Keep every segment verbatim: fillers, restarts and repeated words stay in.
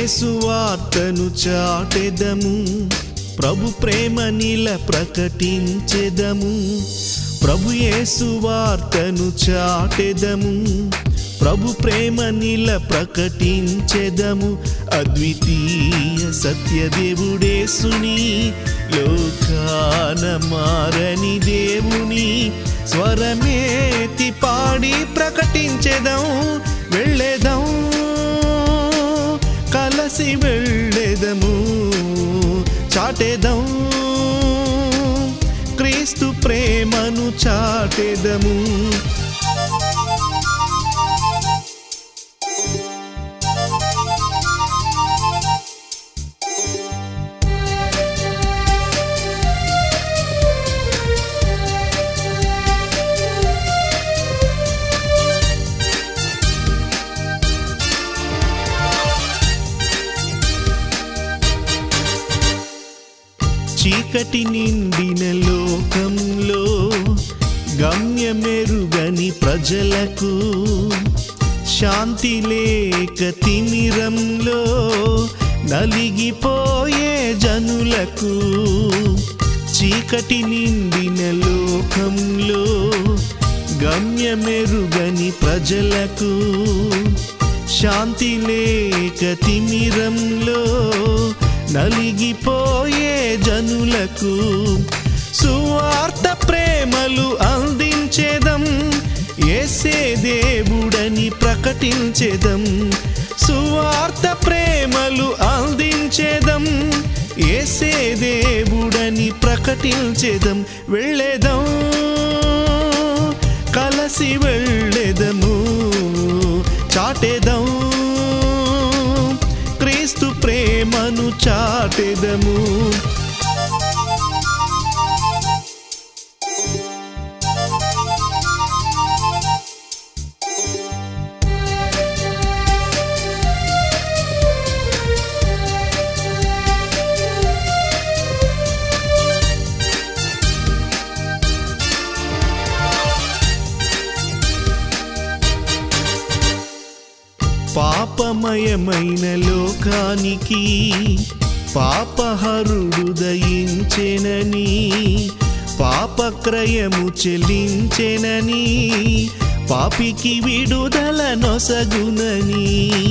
యేసు వార్తను చాటెదము, ప్రభు ప్రేమ నీల ప్రకటించెదము. ప్రభు యేసు వార్తను చాటెదము, ప్రభు ప్రేమ నీల ప్రకటించెదము. అద్వితీయ సత్యదేవుడేసుని, లోకాన మారని దేవుని స్వరమేతి పాడి ప్రకటించెదం. వెళ్ళెదం, కలసి వెళ్ళెదము, చాటెదం, క్రీస్తు ప్రేమను చాటెదము. చీకటి నిండిన లోకంలో గమ్యమెరుగని ప్రజలకు, శాంతి లేక తిమిరంలో నలిగిపోయే జనులకు. చీకటి నిండిన లోకంలో గమ్యమెరుగని ప్రజలకు, శాంతి లేక తిమిరంలో నలిగిపోయే జనులకు సువార్త ప్రేమలు అందించెదం. యేసే దేవుడని ప్రకటించెదం, సువార్త ప్రేమలు అందించెదం. యేసే దేవుడని ప్రకటించెదం. వెళ్ళెదం, కలసి వెళ్ళెదము, చాటెదం, క్రీస్తు ప్రేమను చాటెదము. పాపమయమైన లోకానికి పాపహరుడు దయించెనని, పాపక్రయము చెల్లించెనని, పాపికి విడుదల నొసగునని.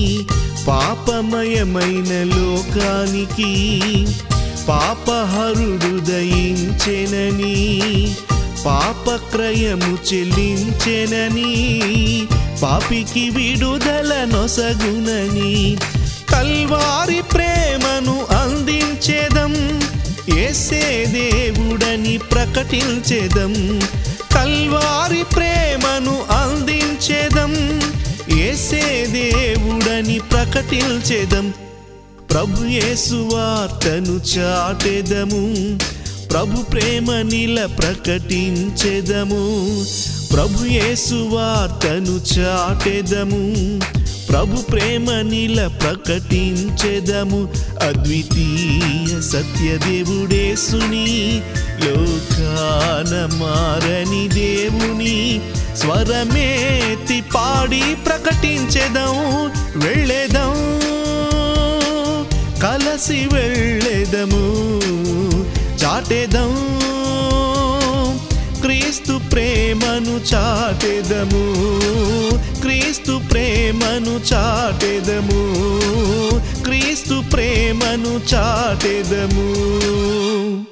పాపమయమైన లోకానికి పాపహరుడు దయించెనని, పాపక్రయము చెల్లించెనని, పాపికి విడుదల నొసగునని. కల్వారి ప్రేమను అందించెదం, యేసే దేవుడని ప్రకటించెదం. కల్వారి ప్రేమను అందించెదం, యేసే దేవుడని ప్రకటించెదం. ప్రభు యేసు వార్తను చాటెదము, ప్రభు ప్రేమ నీల ప్రకటించెదము. ప్రభు యేసు వార్తను చాటెదము, ప్రభు ప్రేమ నీల ప్రకటించెదము. అద్వితీయ సత్యదేవుడేసుని, లోకాన మారని దేవుని స్వరమేతి పాడి ప్రకటించెదం. వెళ్ళెదం, కలసి వెళ్ళెదము, చాటెదం, క్రీస్తు ప్రేమను చాటెదము, క్రీస్తు ప్రేమను చాటెదము, క్రీస్తు ప్రేమను చాటెదము.